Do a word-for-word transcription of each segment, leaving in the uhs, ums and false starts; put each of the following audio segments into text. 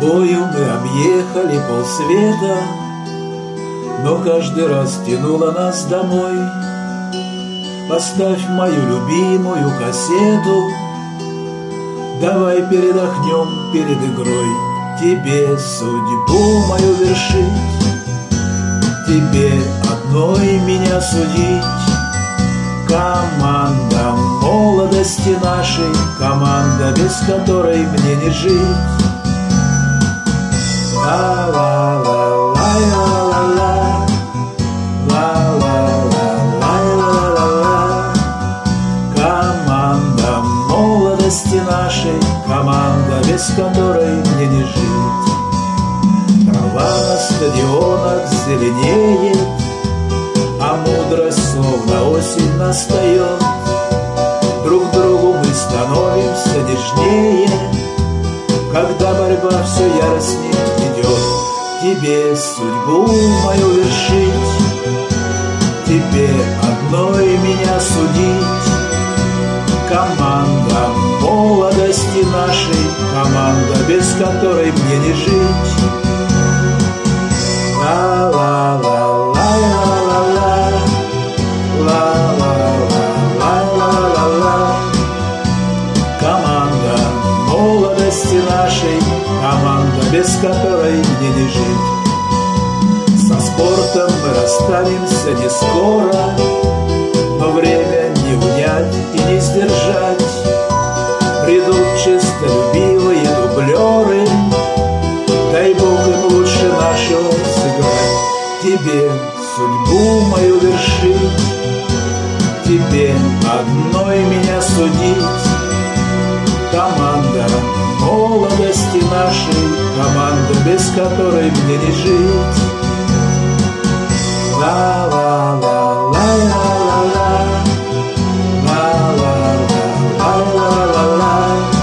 тобою мы объехали полсвета, но каждый раз тянуло нас домой. Поставь мою любимую кассету, давай передохнем перед игрой. Тебе судьбу мою вершить, тебе одной меня судить. Команда молодости нашей, команда, без которой мне не жить. Ла-ла-ла-ла-ла-ла-ла, ла-ла-ла-ла-ла-ла-ла. Команда молодости нашей, команда, без которой мне не жить. Трава на стадионах зеленеет, а мудрость словно осень настает. Друг другу мы становимся нежнее, когда борьба все яростнее идет. Тебе судьбу мою вершить, тебе одной меня судить. Команда молодости нашей, команда, без которой мне не жить. Ла-ла-ла-ла-ла-ла-ла, ла-ла-ла-ла-ла-ла-ла. Команда молодости нашей, команда, без которой мне не жить. Со спортом мы расстанемся не скоро, но время не унять и не сдержать. Придут честолюбивые дублеры, дай Бог им лучше нашего сыграть. Тебе судьбу мою вершить, тебе одной меня судить. Команда молодости нашей, команда, без которой мне не жить. Ла-ла-ла-ла-ла-ла, ла-ла-ла-ла-ла-ла-ла.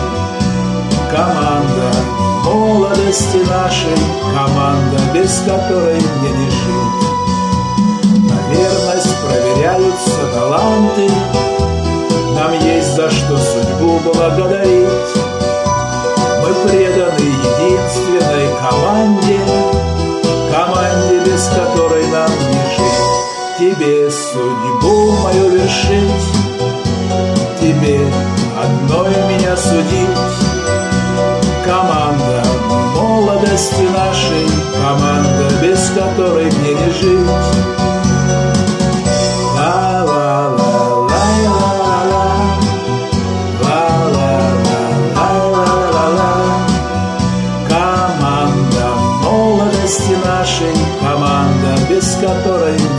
Команда молодости нашей, команда, без которой мне не жить. На верность проверяются таланты, нам есть за что судьбу благодарить. Мы преданы единственной команде, команде, без которой нам не жить. Тебе судьбу мою вершить, тебе одной меня судить. Команда молодости нашей, команда, без которой мне не жить. Ла-ла-ла-ла-ла-ла, ла-ла-ла-ла-ла-ла-ла. Команда молодости нашей, команда, без которой